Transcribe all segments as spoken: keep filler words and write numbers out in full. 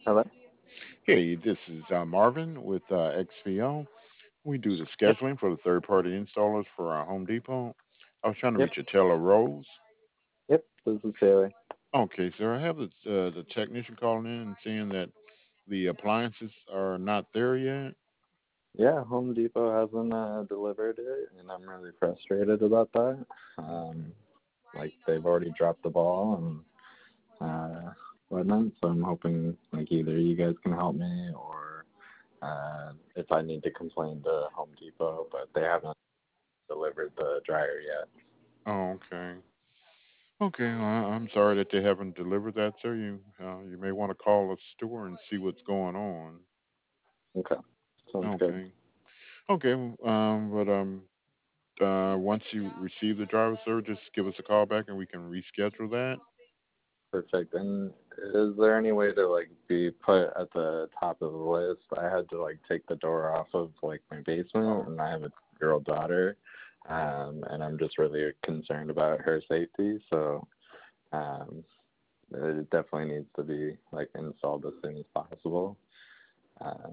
Hello? Hey, this is uh, Marvin with uh, X V O. We do the Yep, scheduling for the third party installers for our Home Depot. I was trying to yep, reach a Taylor Rose. yep. This is Taylor. Okay, sir. I have the, uh, the technician calling in and saying that the appliances are not there yet. Yeah, Home Depot hasn't uh, delivered it, and I'm really frustrated about that. Um, like they've already dropped the ball and uh, whatnot. So I'm hoping like either you guys can help me, or uh, if I need to complain to Home Depot, but they haven't delivered the dryer yet. Oh, okay. Okay, well, I- I'm sorry that they haven't delivered that, sir. You uh, you may want to call the store and see what's going on. Okay, sounds good. Okay. Okay. Um, but um, uh, once you receive the driver, sir, just give us a call back and we can reschedule that. Perfect. And is there any way to like be put at the top of the list? I had to like take the door off of like my basement, Oh, and I have a girl daughter, um, and I'm just really concerned about her safety. So um, it definitely needs to be like installed as soon as possible. Uh,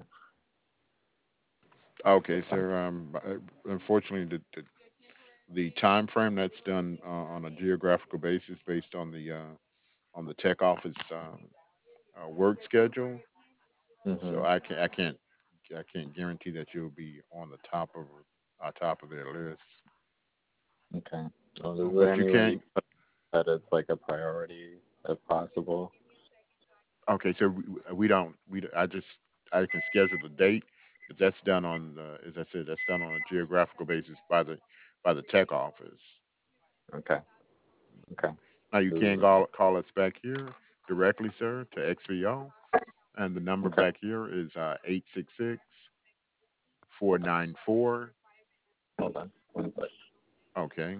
okay, if I'm sir. Um, uh, unfortunately, the, the the time frame that's done uh, on a geographical basis based on the uh, on the tech office um, uh, work schedule. hmm So I can I can't I can't guarantee that you'll be on the top of uh, top of their list. okay. Well, Uh, is there But you any way you can't. can put that it's like a priority if possible? Okay, so we, we don't we d- I just I can schedule the date, but that's done on the, as I said, that's done on a geographical basis by the by the tech office. Okay. Okay. Now you can Is- call call us back here directly, sir, to X V O, and the number Okay. back here is uh, eight six six, four nine four. Hold on. One sec. Okay.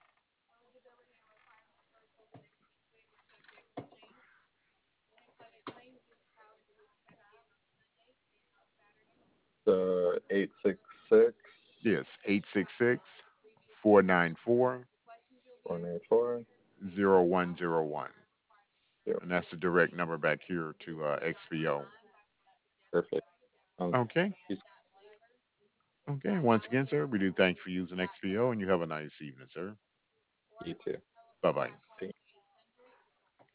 So eight six six Yes, eight six six, four nine four, one eight four zero one zero one. zero. And that's the direct number back here to uh, X V O. Perfect. Um, Okay. Okay. Once again, sir, we do thank you for using X V O, and you have a nice evening, sir. you too. Bye bye. Thank